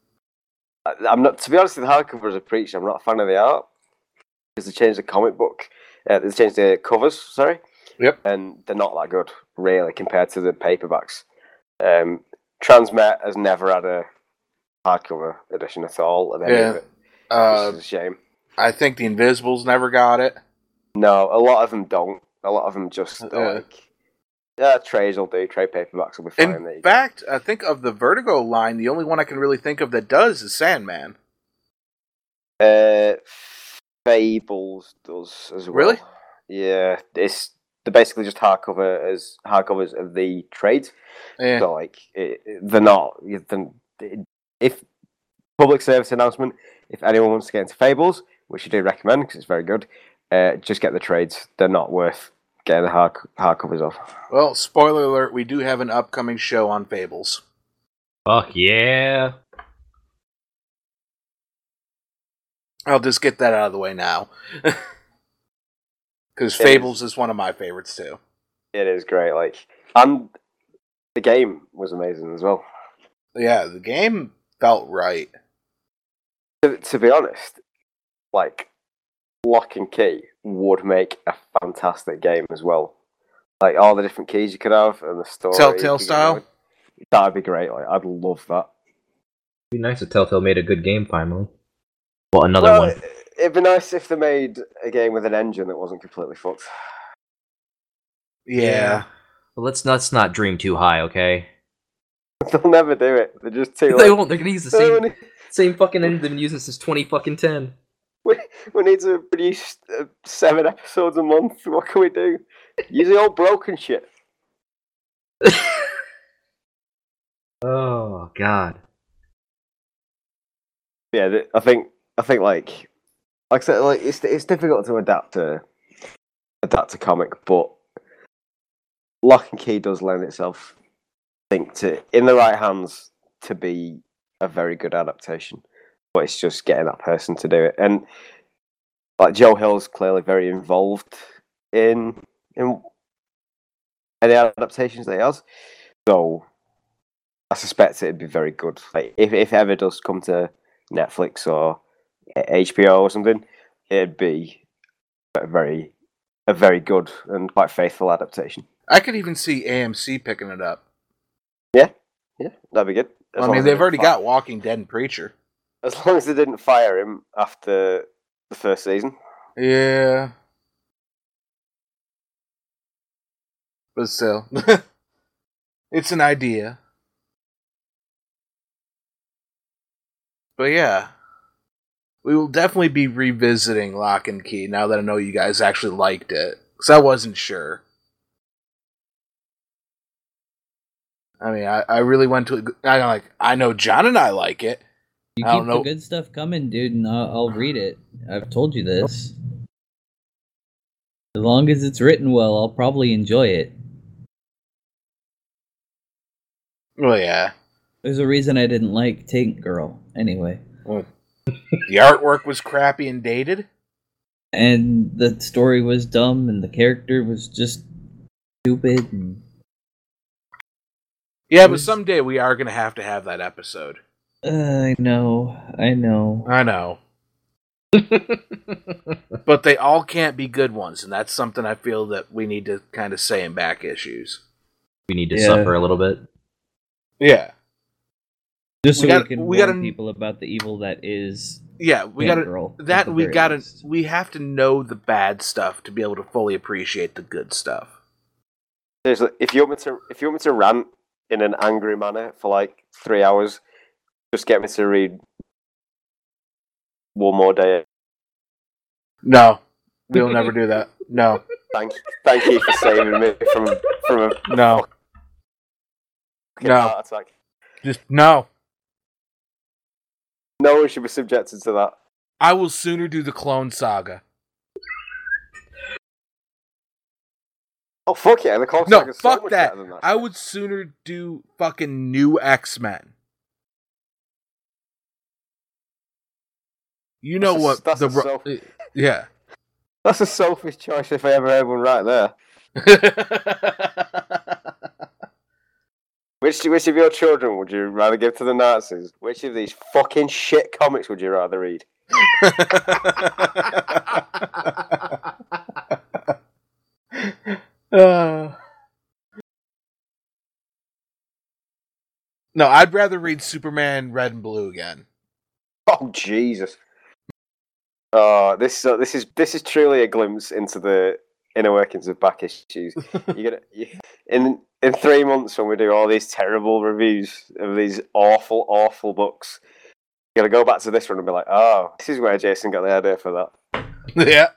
I- I'm not, to be honest, with the hardcover as a Preacher, I'm not a fan of the art because they changed the comic book. Uh, they changed the covers. Sorry. Yep. And they're not that good, really, compared to the paperbacks. Um, Transmet has never had a hardcover edition at all of any Yeah. of it, Uh, which is a shame. I think the Invisibles never got it. No, a lot of them don't. A lot of them just Uh, are like, yeah, trades will do. Trade paperbacks will be fine. there In you go. fact, I think of the Vertigo line, the only one I can really think of that does is Sandman. Uh, Fables does as well. Really? Yeah, it's they're basically just hardcover as hardcovers of the trades. Yeah. So like it, they're not. They're, if public service announcement, if anyone wants to get into Fables, which I do recommend because it's very good, uh, just get the trades. They're not worth getting the hard hardcovers of. Well, spoiler alert, we do have an upcoming show on Fables. Fuck yeah. I'll just get that out of the way now. Because It Fables is. is one of my favorites too. It is great. Like, and the game was amazing as well. Yeah, the game felt right. To, to be honest, like, Lock and Key would make a fantastic game as well. Like, all the different keys you could have and the story. Telltale you could get style? going. That'd be great. Like, I'd love that. It'd be nice if Telltale made a good game finally. Well, another well, one. it- it'd be nice if they made a game with an engine that wasn't completely fucked. Yeah. Well, let's not, let's not dream too high, okay? They'll never do it. They're just too. They like, won't. They're gonna use the "Oh, same we, same fucking engine they've been using since twenty fucking ten. we, we need to produce uh, seven episodes a month. What can we do? Use the old broken shit. Oh God. Yeah, th- I think I think like like I said, like it's it's difficult to adapt to adapt to comic, but Lock and Key does lend itself, I think, to in the right hands to be a very good adaptation. But it's just getting that person to do it, and like Joe Hill's clearly very involved in in any adaptations that he has, so I suspect it'd be very good. Like if if it ever does come to Netflix or H B O or something, it'd be a very, a very good and quite faithful adaptation. I could even see A M C picking it up. Yeah, yeah, that'd be good. As I long mean, as they they've didn't already fi- got Walking Dead and Preacher. As long as they didn't fire him after the first season. Yeah. But still. It's an idea. But yeah. We will definitely be revisiting Lock and Key now that I know you guys actually liked it. Because I wasn't sure. I mean, I, I really went to it. I'm like, I know John and I like it. You I keep don't the know. good stuff coming, dude, and I'll, I'll read it. I've told you this. As long as it's written well, I'll probably enjoy it. Well, yeah. There's a reason I didn't like Tank Girl, anyway. Well, the artwork was crappy and dated. And the story was dumb, and the character was just stupid. And Yeah, It but was- someday we are going to have to have that episode. uh, I know, I know. I know. But they all can't be good ones, and that's something I feel that we need to kind of say in back issues. We need to Yeah. suffer a little bit. Yeah. Just so We we, gotta- can we warn gotta- people about the evil that is Yeah, we Tank got to Girl. at that the we very got to least. we have to know the bad stuff to be able to fully appreciate the good stuff. Seriously, if you want me to, if you want me to rant in an angry manner for like three hours, just get me to read One More Day. No. We'll never do that. No. Thank, thank you for saving me from from a No. fucking No. heart attack. Just no. No one should be subjected to that. I will sooner do the Clone Saga. Oh fuck yeah, the Clone No, Saga's so fuck much that. better than that I shit. would sooner do fucking new X-Men. You know That's a- what that's the a ro- so- yeah. That's a selfish choice if I ever heard one right there. Which which of your children would you rather give to the Nazis? Which of these fucking shit comics would you rather read? Uh. No, I'd rather read Superman Red and Blue again. Oh Jesus! Oh, this so this is this is truly a glimpse into the inner workings of back issues. You're gonna you, in in three months when we do all these terrible reviews of these awful, awful books, you're gonna go back to this one and be like, "Oh, this is where Jason got the idea for that." Yeah.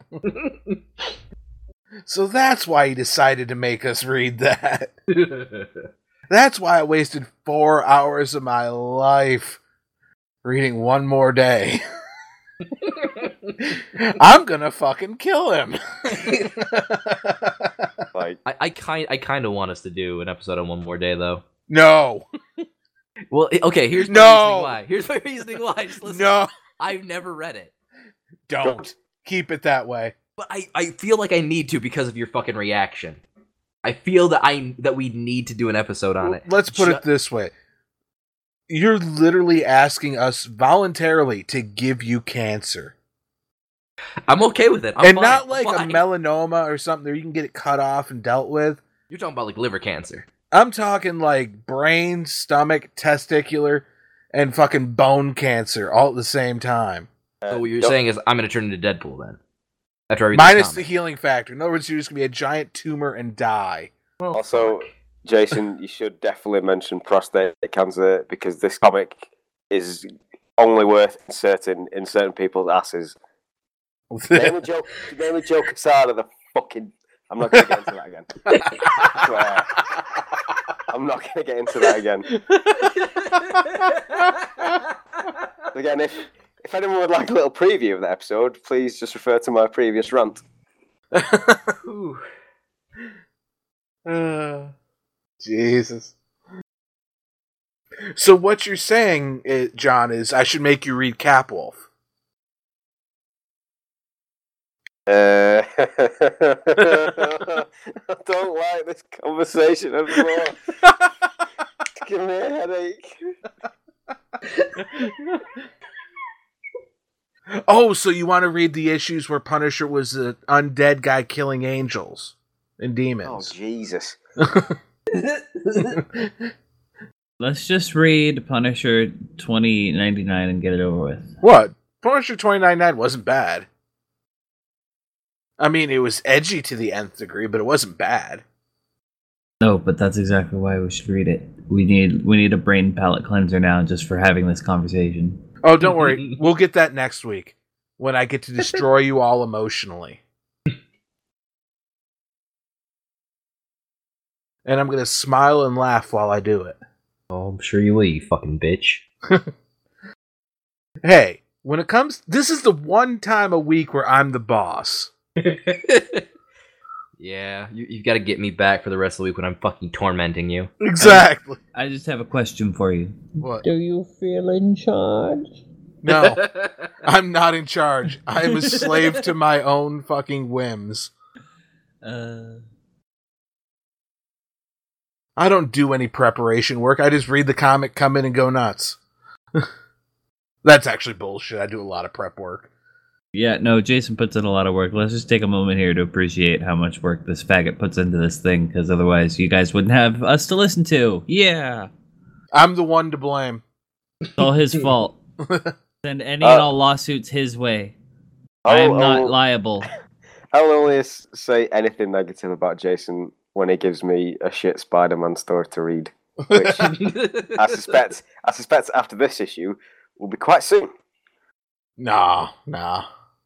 So that's why he decided to make us read that. That's why I wasted four hours of my life reading One More Day. I'm gonna fucking kill him. Like, I, I kind I kind of want us to do an episode on One More Day though. No. Well, i- okay. Here's my No. reasoning why. Here's my reasoning why. Just listen. No. I've never read it. Don't. Keep it that way. But I, I feel like I need to because of your fucking reaction. I feel that I that we need to do an episode on it. Let's put Ju- it this way. You're literally asking us voluntarily to give you cancer. I'm okay with it. I'm and fine. not I'm like fine. a melanoma or something where you can get it cut off and dealt with. You're talking about like liver cancer. I'm talking like brain, stomach, testicular, and fucking bone cancer all at the same time. Uh, So what you're don't- saying is I'm going to turn into Deadpool then? After I read Minus this the comic. healing factor. In other words, you're just going to be a giant tumor and die. Well, Also, Jason, you should definitely mention prostate cancer because this comic is only worth inserting in certain people's asses. Mainly Joe, mainly Joe Quesada, the fucking. I'm not going to get into that again. I swear. I'm not going to get into that again. Again, if if anyone would like a little preview of the episode, please just refer to my previous rant. Ooh. Uh, Jesus. So what you're saying, uh, John, is I should make you read Capwolf. Uh, I don't like this conversation anymore. It's giving me a headache. Oh, so you want to read the issues where Punisher was the undead guy killing angels and Oh, demons? Jesus. Let's just read Punisher twenty ninety-nine and get it over with. What? Punisher twenty ninety-nine wasn't bad. I mean, it was edgy to the nth degree, but it wasn't bad. No, but that's exactly why we should read it. We need we need a brain palate cleanser now just for having this conversation. Oh, don't worry. We'll get that next week when I get to destroy you all emotionally. And I'm going to smile and laugh while I do it. Oh, I'm sure you will, you fucking bitch. Hey, when it comes... This is the one time a week where I'm the boss. Yeah, you, you've got to get me back for the rest of the week when I'm fucking tormenting you. Exactly. I just have a question for you. What? Do you feel in charge? No, I'm not in charge. I'm a slave to my own fucking whims. Uh, I don't do any preparation work. I just read the comic, come in, and go nuts. That's actually bullshit. I do a lot of prep work. yeah, no, Jason puts in a lot of work. Let's just take a moment here to appreciate how much work this faggot puts into this thing, because otherwise you guys wouldn't have us to listen to. Yeah. I'm the one to blame. It's all his fault. Send any Uh, and all lawsuits his way. I am I'll- not I'll- liable. I'll only s- say anything negative about Jason when he gives me a shit Spider-Man story to read. Which I suspect, I suspect after this issue will be quite soon. Nah, nah.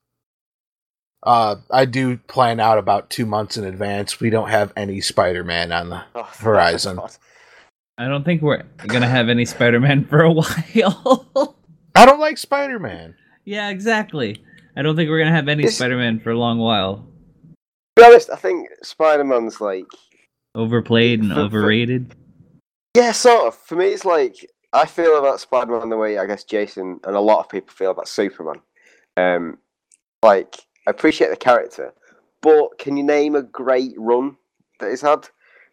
Uh, I do plan out about two months in advance. We don't have any Spider-Man on the Oh, horizon. I don't think we're gonna have any Spider-Man for a while. I don't like Spider-Man. Yeah, exactly. I don't think we're gonna have any This- Spider-Man for a long while. To be honest, I think Spider-Man's like, Overplayed and For- for- overrated. yeah, sort of. For me, it's like I feel about Spider-Man the way I guess Jason and a lot of people feel about Superman. Um, like I appreciate the character, but can you name a great run that he's had?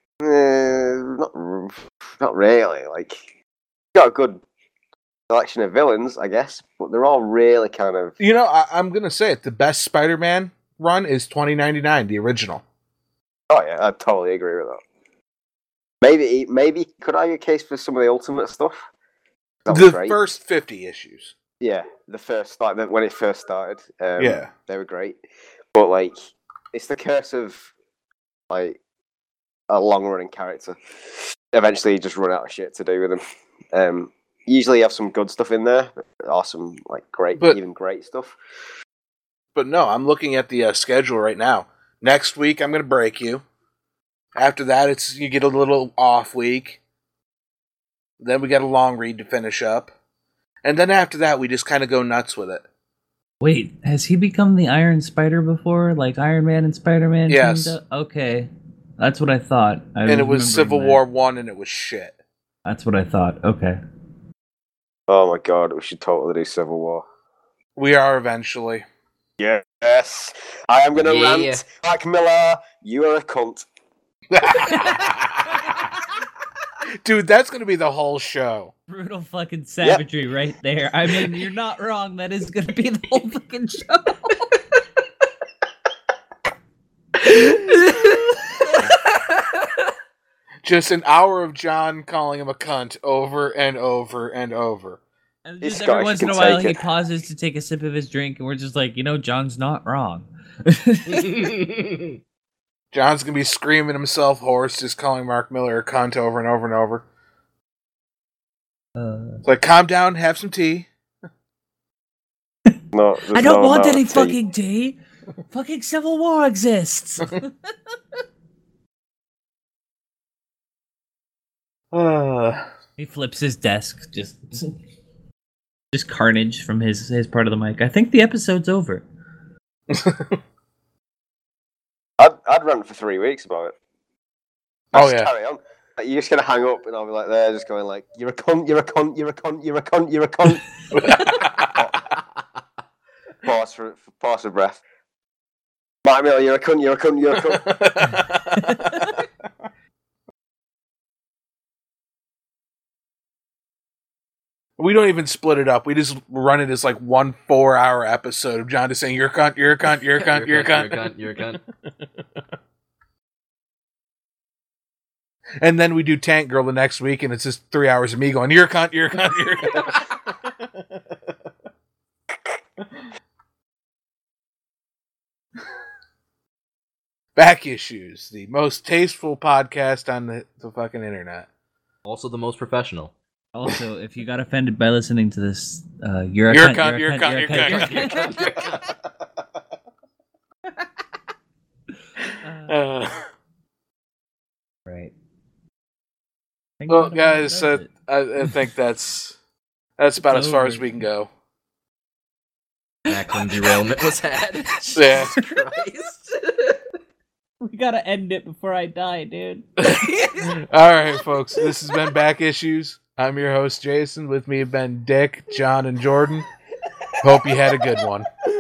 Uh, not, r- not really. Like, he's got a good selection of villains, I guess, but they're all really kind of. You know, I- I'm gonna say it. The best Spider-Man run is twenty ninety-nine, the original. Oh yeah, I totally agree with that. Maybe, maybe could I argue a case for some of the Ultimate stuff? That was The great. first fifty issues. Yeah, the first like the- when it first started. Um, Yeah. they were great, but like it's the curse of like a long-running character. Eventually, you just run out of shit to do with them. Um, usually, you have some good stuff in there, or some like great, But- even great stuff. But no, I'm looking at the uh, schedule right now. Next week, I'm gonna break you. After that, it's you get a little off week. Then we got a long read to finish up. And then after that, we just kind of go nuts with it. Wait, has he become the Iron Spider before? Like Iron Man and Spider-Man? Yes. teamed up? Okay. That's what I thought. I And it was remembering Civil that. War one, and it was shit. That's what I thought. Okay. Oh my god, we should totally do Civil War. We are eventually. Yes. I am going to Yeah. rant. Mark Miller, you are a cunt. Dude, that's going to be the whole show. Brutal fucking savagery yep. right there. I mean, you're not wrong. That is going to be the whole fucking show. Just an hour of John calling him a cunt over and over and over. And just every once in a while, he pauses to take a sip of his drink, and we're just like, you know, John's not wrong. John's going to be screaming himself hoarse, just calling Mark Miller a cunt over and over and over. Uh, it's like, calm down, have some tea. No, I don't no want any tea. fucking tea. Fucking Civil War exists. uh, he flips his desk, just just carnage from his, his part of the mic. I think the episode's over. I'd, I'd rant for three weeks about it. I'd oh, yeah. Carry on. Like, you're just going to hang up, and I'll be like there, just going like, you're a cunt, you're a cunt, you're a cunt, you're a cunt, you're a cunt. Pause for, pause for breath. Mark Miller, you're a cunt, you're a cunt, you're a cunt. We don't even split it up. We just run it as like one four-hour episode of John just saying, you're a cunt, you're a cunt, you're a cunt, you're a cunt. You're a cunt, you're a cunt. And then we do Tank Girl the next week, and it's just three hours of me going, you're a cunt, you're a cunt, you're a cunt. Back Issues, the most tasteful podcast on the, the fucking internet. Also the most professional. Also, if you got offended by listening to this, uh, you're a you're cunt, cunt, you're a cunt, you're a cunt, you're a cunt, you're a cunt. Uh, right. Well, guys, uh, I, I think that's that's about it's as far over. as we can go. Back when derailment was had. Yeah. Jesus Christ. We gotta end it before I die, dude. All right, folks. This has been Back Issues. I'm your host, Jason. With me have been Dick, John, and Jordan. Hope you had a good one.